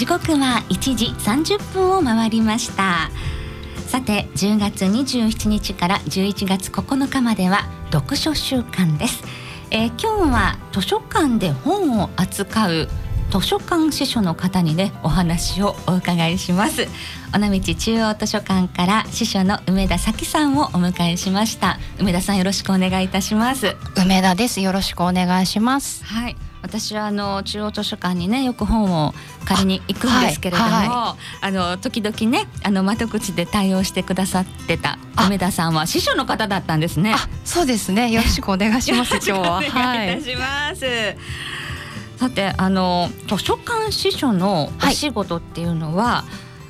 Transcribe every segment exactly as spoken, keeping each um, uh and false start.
時刻はいちじさんじゅっぷんを回りました。さてじゅうがつにじゅうしちにちからじゅういちがつここのかまでは読書週間です。えー、今日は図書館で本を扱う図書館司書の方にねお話をお伺いします。尾道中央図書館から司書の梅田咲さんをお迎えしました。梅田さん、よろしくお願いいたします。 梅田です。よろしくお願いします。 はい、私はあの中央図書館にねよく本を借りに行くんですけれども、はいはい、あの時々ねあの窓口で対応してくださってた梅田さんは司書の方だったんですね。 あ、そうですね。よろしくお願いします。今日はお願いいたします。はい、さてあの図書館司書のお仕事っていうのは、はい、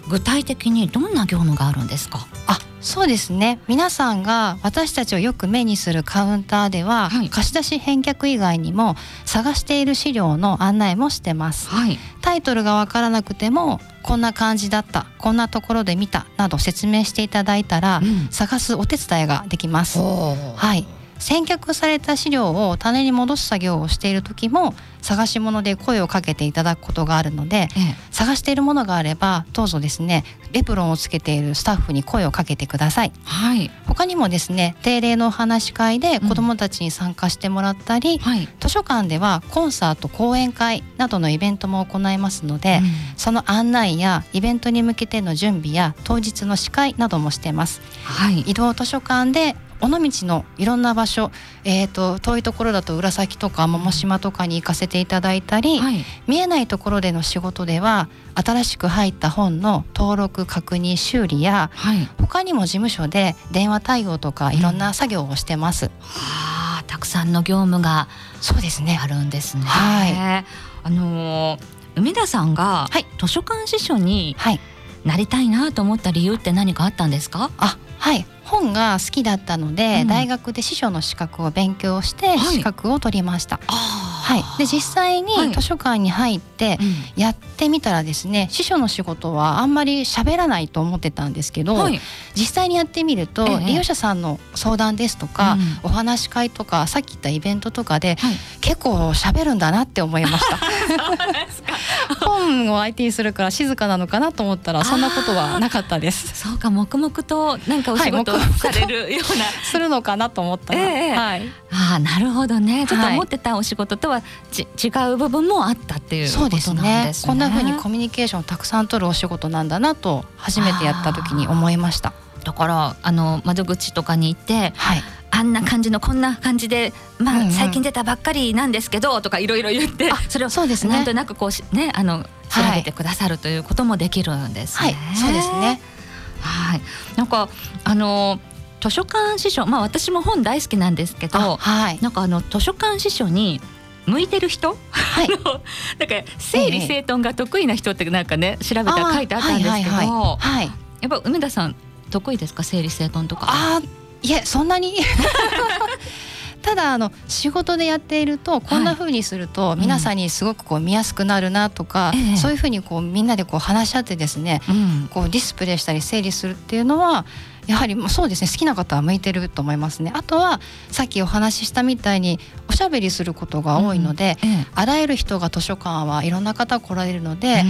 具体的にどんな業務があるんですか？ あ、そうですね。皆さんが私たちをよく目にするカウンターでは、はい、貸し出し返却以外にも探している資料の案内もしてます。はい、タイトルがわからなくてもこんな感じだった、こんなところで見たなど説明していただいたら、うん、探すお手伝いができます。はい、返却された資料を棚に戻す作業をしている時も探し物で声をかけていただくことがあるので、ええ、探しているものがあればどうぞですねエプロンをつけているスタッフに声をかけてください。はい、他にもですね定例のお話し会で子どもたちに参加してもらったり、うん、はい、図書館ではコンサート講演会などのイベントも行いますので、うん、その案内やイベントに向けての準備や当日の司会などもしてます。はい、移動図書館で尾道のいろんな場所、えーと、遠いところだと浦崎とか百島とかに行かせていただいたり、はい、見えないところでの仕事では新しく入った本の登録確認修理や、はい、他にも事務所で電話対応とかいろんな作業をしてます。うん、 はあ、たくさんの業務がそうですねあるんですね。はい、あのー、梅田さんが図書館司書になりたいなと思った理由って何かあったんですか？ あ、はい、本が好きだったので、うん、大学で司書の資格を勉強して資格を取りました。はい、で実際に図書館に入ってやってみたらですね、司書の仕事はあんまり喋らないと思ってたんですけど、はい、実際にやってみると、ええ、利用者さんの相談ですとか、うん、お話し会とかさっき言ったイベントとかで、はい、結構喋るんだなって思いました。本を相手にするから静かなのかなと思ったらそんなことはなかったです。 そうか、黙々となんかお仕事をされるような、 するのかなと思ったら、ええ、はい、 あ、なるほどね。ちょっと思ってたお仕事とはち、はい、違う部分もあったっていうことなんですね。そうですね。 こんな風にコミュニケーションをたくさん取るお仕事なんだなと初めてやった時に思いました。 だからあの窓口とかに行って、はい、あんな感じのこんな感じで、まあうんうん、最近出たばっかりなんですけどとかいろいろ言って、それをそうです、ね、なんとなくこうねあの調べてくださるということもできるんですね。 はい、そうですね。 はい、なんかあの図書館司書、まあ私も本大好きなんですけど、はい、なんかあの図書館司書に向いてる人、はい、なんか整理整頓が得意な人ってなんかね調べたら書いてあったんですけど、やっぱ梅田さん得意ですか、整理整頓とか？ あ、いえ、そんなにただあの仕事でやっているとこんな風にすると皆さんにすごくこう見やすくなるなとか、うん、そういう風にこうみんなでこう話し合ってですね、うん、こうディスプレイしたり整理するっていうのはやはりそうですね、好きな方は向いてると思いますね。あとはさっきお話ししたみたいにおしゃべりすることが多いので、うんええ、あらゆる人が図書館はいろんな方来られるので、うん、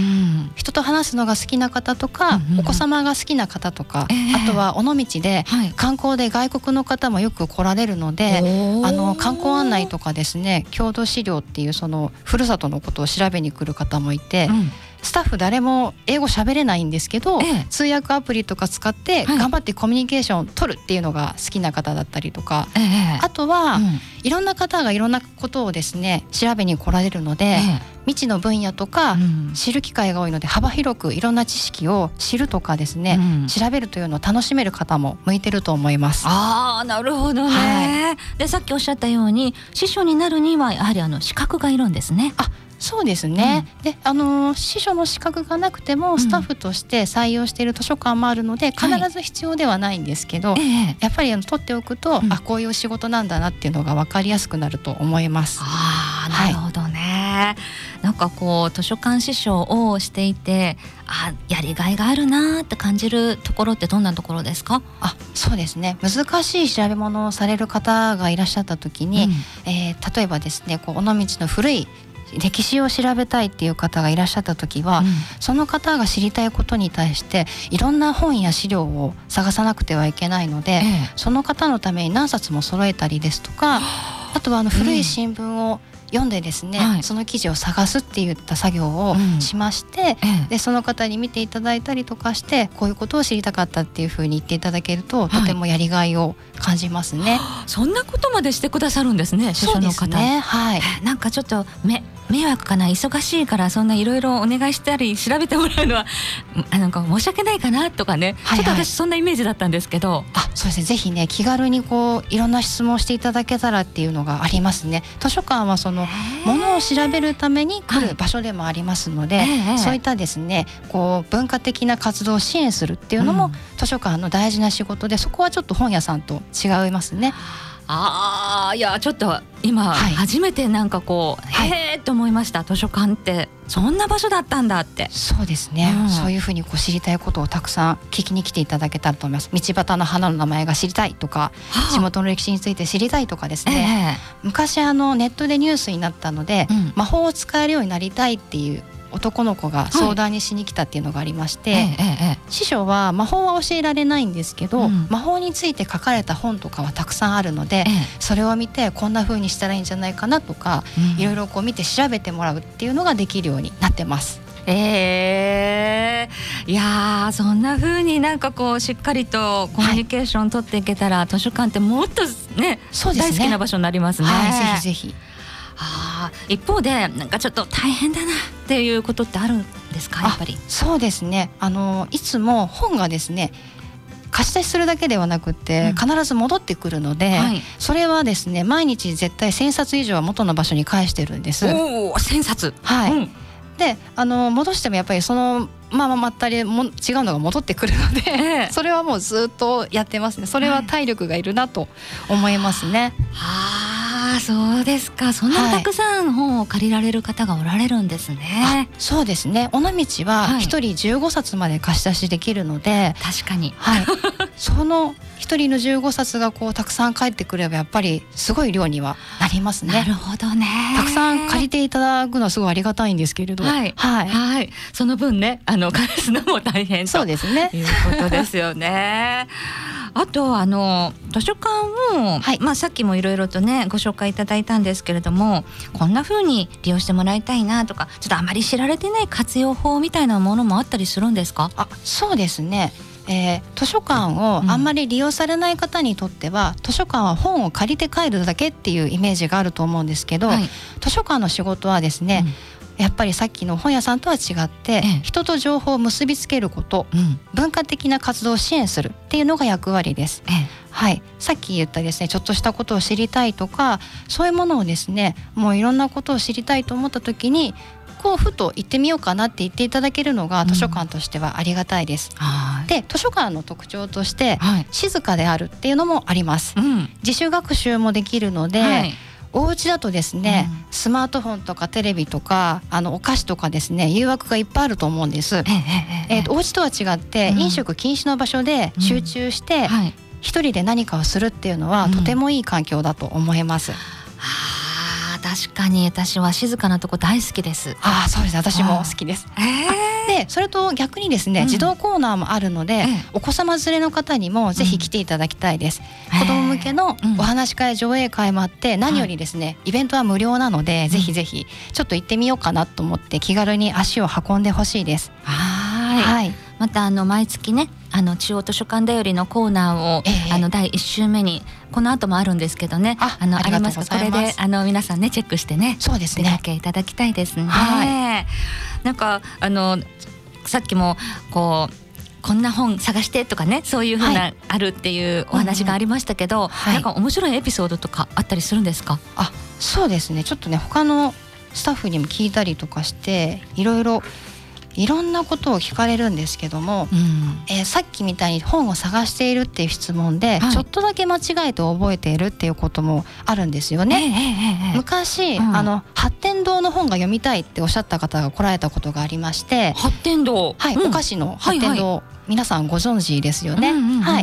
人と話すのが好きな方とか、うんうん、お子様が好きな方とか、ええ、あとは尾道で観光で外国の方もよく来られるので、はい、あの観光案内とかですね、郷土資料っていうそのふるさとのことを調べに来る方もいて、うん、スタッフ誰も英語喋れないんですけど、ええ、通訳アプリとか使って頑張ってコミュニケーションを取るっていうのが好きな方だったりとか、ええ、あとは、うん、いろんな方がいろんなことをですね調べに来られるので、ええ、未知の分野とか、うん、知る機会が多いので幅広くいろんな知識を知るとかですね、うん、調べるというのを楽しめる方も向いてると思います。 あー、なるほどね、はい、でさっきおっしゃったように司書になるにはやはりあの資格がいるんですね。 あ、そうですね、うん、であの司書の資格がなくてもスタッフとして採用している図書館もあるので、必ず必要ではないんですけど、はい、やっぱりあの取っておくと、うん、あ、こういう仕事なんだなっていうのが分かりやすくなると思います。 あ、なるほどね、はい、なんかこう図書館司書をしていて、あ、やりがいがあるなって感じるところってどんなところですか？ あ、そうですね、難しい調べ物をされる方がいらっしゃった時に、うん、えー、例えばですねこう尾道の古い歴史を調べたいっていう方がいらっしゃった時は、うん、その方が知りたいことに対していろんな本や資料を探さなくてはいけないので、ええ、その方のために何冊も揃えたりですとか、あとはあの古い新聞を読んでですね、はい、その記事を探すっていった作業をしまして、うんええ、でその方に見ていただいたりとかして、こういうことを知りたかったっていうふうに言っていただけると、はい、とてもやりがいを感じますね。 そんなことまでしてくださるんですね、司書の方。 そうですね、はい、 なんかちょっとめ迷惑かな、忙しいからそんないろいろお願いしたり調べてもらうのはあなんか申し訳ないかなとかね、はいはい、ちょっと私そんなイメージだったんですけど。 あ、そうですね、ぜひね気軽にこういろんな質問をしていただけたらっていうのがありますね。図書館はそのものを調べるために来る場所でもありますので、はい、そういったですねこう文化的な活動を支援するっていうのも、うん、図書館の大事な仕事で、そこはちょっと本屋さんと違いますね。 あー、いやちょっと今、はい、初めてなんかこう、はい、へーって思いました。図書館ってそんな場所だったんだって。 そうですね、うん、そういうふうにこう知りたいことをたくさん聞きに来ていただけたらと思います。道端の花の名前が知りたいとか、はあ、地元の歴史について知りたいとかですね、えー、昔あのネットでニュースになったので、うん、魔法を使えるようになりたいっていう男の子が相談にしに来たっていうのがありまして、はいええ、師匠は魔法は教えられないんですけど、うん、魔法について書かれた本とかはたくさんあるので、ええ、それを見てこんな風にしたらいいんじゃないかなとか、うん、いろいろこう見て調べてもらうっていうのができるようになってます。 えー、いやそんな風になんかこうしっかりとコミュニケーション取っていけたら、はい、図書館ってもっとね、そうですね、大好きな場所になりますね。 はい、ぜひぜひ。 あ、一方でなんかちょっと大変だなっていうことってあるんですか、やっぱり。 そうですね、あのいつも本がですね貸し出しするだけではなくて、うん、必ず戻ってくるので、はい、それはですね毎日絶対せんさつ以上は元の場所に返してるんです。 おー、せんさつ。 はい、うん、であの戻してもやっぱりそのまままったりも違うのが戻ってくるので、えー、それはもうずっとやってますね。それは体力がいるなと思いますね。 はい、あ、そうですか。そんなにたくさん本を借りられる方がおられるんですね。 はい、そうですね、尾道はひとりじゅうごさつまで貸し出しできるので、 はい、確かに、 はい、そのひとりのじゅうごさつがこうたくさん返ってくればやっぱりすごい量にはなりますね。 なるほどね。 たくさん借りていただくのはすごいありがたいんですけれど、 はいはいはい、その分ねあの返すのも大変とそうですねいうことですよね。あとあの図書館を、はい、まあ、さっきもいろいろとねご紹介いただいたんですけれども、こんな風に利用してもらいたいなとか、ちょっとあまり知られてない活用法みたいなものもあったりするんですか？ あ、そうですね、えー、図書館をあんまり利用されない方にとっては、うん、図書館は本を借りて帰るだけっていうイメージがあると思うんですけど、はい、図書館の仕事はですね、うん、やっぱりさっきの本屋さんとは違って、ええ、人と情報を結びつけること、うん、文化的な活動を支援するっていうのが役割です。ええ、はい、さっき言ったですねちょっとしたことを知りたいとか、そういうものをですねもういろんなことを知りたいと思った時にこうふと行ってみようかなって言っていただけるのが図書館としてはありがたいです。うん、で図書館の特徴として、はい、静かであるっていうのもあります。うん、自主学習もできるので、はい、お家だとですね、うん、スマートフォンとかテレビとかあのお菓子とかですね誘惑がいっぱいあると思うんです。えええー、とお家とは違って、うん、飲食禁止の場所で集中して、うん、はい、一人で何かをするっていうのは、うん、とてもいい環境だと思います。 あ、確かに私は静かなとこ大好きです。 あ、そうです、私も好きです。でそれと逆にですね、うん、児童コーナーもあるので、ええ、お子様連れの方にもぜひ来ていただきたいです。うん、子ども向けのお話し会、上映会もあって、うん、何よりですね、はい、イベントは無料なので、うん、ぜひぜひちょっと行ってみようかなと思って気軽に足を運んでほしいです。 はい、はい、またあの毎月ねあの中央図書館だよりのコーナーを、ええ、あのだいいっ週目にこの後もあるんですけどね、ああのありますか。これであの皆さんねチェックしてね、 そうですね、 出かけいただきたいですね。 はい、 なんかあのさっきもこうこんな本探してとかね、そういう風な、はい、あるっていうお話がありましたけど、うんうん、はい、なんか面白いエピソードとかあったりするんですか？ あ、そうですね、ちょっとね他のスタッフにも聞いたりとかしていろいろいろんなことを聞かれるんですけども、うん、えー、さっきみたいに本を探しているっていう質問で、はい、ちょっとだけ間違えて覚えているっていうこともあるんですよね。えーえー、昔、うん、あの八天堂の本が読みたいっておっしゃった方が来られたことがありまして、 八天堂、 はい、うん、お菓子の八天堂、はいはい、皆さんご存知ですよね。はい、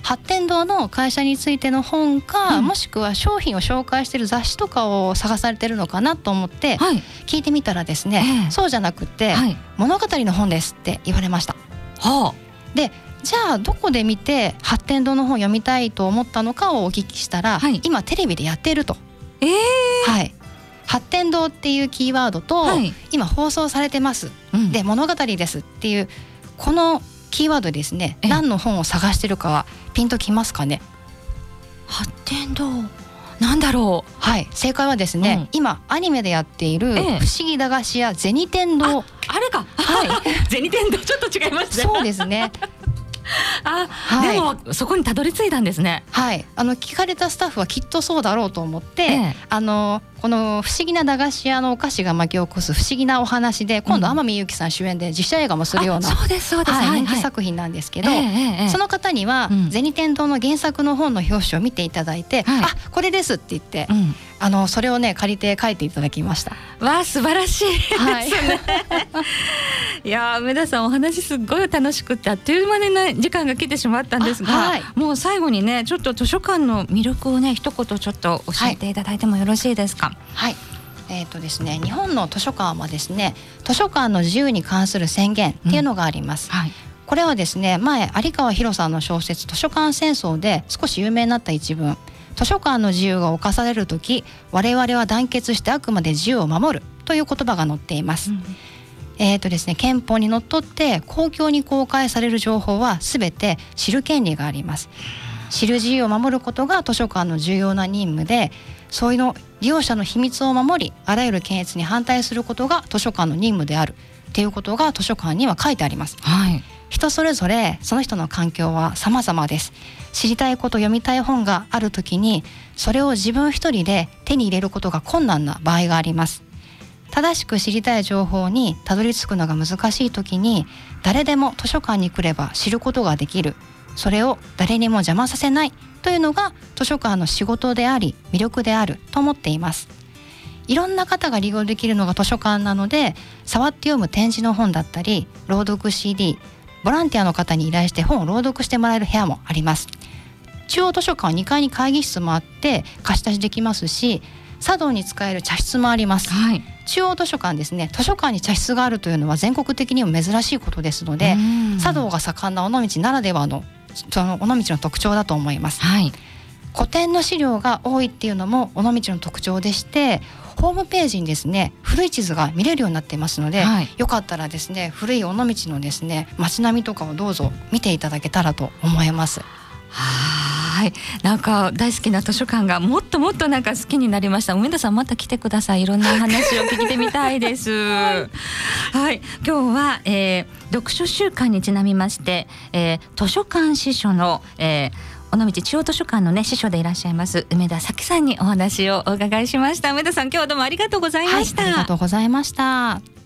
発展堂の会社についての本か、 うん、 もしくは商品を紹介している雑誌とかを探されてるのかなと思って聞いてみたらですね、はい、そうじゃなくて、はい、物語の本ですって言われました。はあ、でじゃあどこで見て発展堂の本を読みたいと思ったのかをお聞きしたら、はい、今テレビでやっていると、えーはい、発展堂っていうキーワードと、はい、今放送されてます、うん、で物語ですっていうこのキーワードですね、何の本を探してるかはピンときますかね。 発展堂なんだろう。 はい、正解はですね、うん、今アニメでやっている不思議駄菓子屋銭天堂、 あ, あれか、はい、銭天堂ちょっと違いますね。 そうですねあ、はい、でもそこにたどり着いたんですね。 はい、あの聞かれたスタッフはきっとそうだろうと思って、ええ、あのこの不思議な駄菓子屋のお菓子が巻き起こす不思議なお話で、今度天海祐希さん主演で実写映画もするような、 そうですそうです、 はい、人気作品なんですけど、ええ、その方には銭天堂の原作の本の表紙を見ていただいて、はい、あ、これですって言って、うん、あのそれをね借りて書いていただきました。 わあ、素晴らしいですね、はい、いや梅田さんお話すっごい楽しくてあっという間に、ね、時間が来てしまったんですが、はい、もう最後にねちょっと図書館の魅力をね一言ちょっと教えていただいてもよろしいですか。 はい、えーとですね、日本の図書館はですね、図書館の自由に関する宣言っていうのがあります、うん、はい、これはですね、前有川博さんの小説図書館戦争で少し有名になった一文、図書館の自由が侵されるとき我々は団結してあくまで自由を守るという言葉が載っています、うん、えーとですね、憲法にのっとって公共に公開される情報はすべて知る権利があります。知る自由を守ることが図書館の重要な任務で、そういうの利用者の秘密を守り、あらゆる検閲に反対することが図書館の任務であるっていうことが図書館には書いてあります、はい、人それぞれその人の環境は様々です。知りたいこと、読みたい本があるときにそれを自分一人で手に入れることが困難な場合があります。正しく知りたい情報にたどり着くのが難しいときに、誰でも図書館に来れば知ることができる、それを誰にも邪魔させないというのが図書館の仕事であり魅力であると思っています。いろんな方が利用できるのが図書館なので、触って読む展示の本だったり朗読 シーディー、 ボランティアの方に依頼して本を朗読してもらえる部屋もあります。中央図書館はにかいに会議室もあって貸し出しできますし、茶道に使える茶室もあります、はい、中央図書館ですね、図書館に茶室があるというのは全国的にも珍しいことですので、茶道が盛んな尾道ならではのその尾道の特徴だと思います、はい、古典の資料が多いっていうのも尾道の特徴でして、ホームページにですね古い地図が見れるようになっていますので、はい、よかったらですね古い尾道のですね街並みとかをどうぞ見ていただけたらと思います。 はい、なんか大好きな図書館がもっともっとなんか好きになりました。梅田さんまた来てください。いろんな話を聞いてみたいです、はい、はい、今日は、えー、読書週間にちなみまして、えー、図書館司書の、えー、尾道中央図書館のね司書でいらっしゃいます梅田咲さんにお話をお伺いしました。梅田さん、今日はどうもありがとうございました、 はい、ありがとうございました。